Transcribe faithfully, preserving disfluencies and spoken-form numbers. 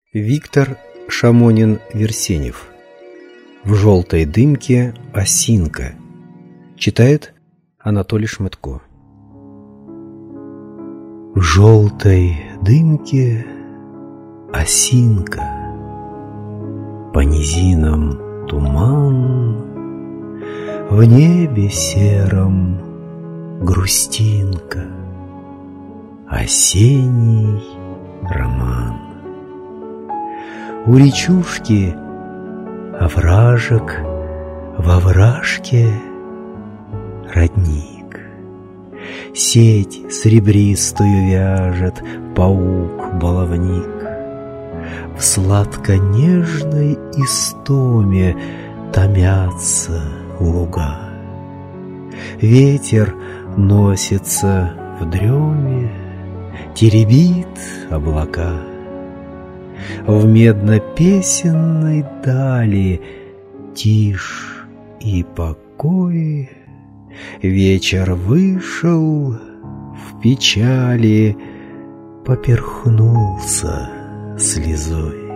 Виктор Шамонин-Версенев. В желтой дымке осинка. Читает Анатолий Шмытко. В желтой дымке осинка, по низинам туман, в небе сером грустинка, осенний роман. У речушки овражек, во вражке родник. Сеть серебристую вяжет паук-баловник. В сладко-нежной истоме томятся луга. Ветер носится в дреме, теребит облака. В медно-песенной дали тишь и покой. Вечер вышел в печали, поперхнулся слезой.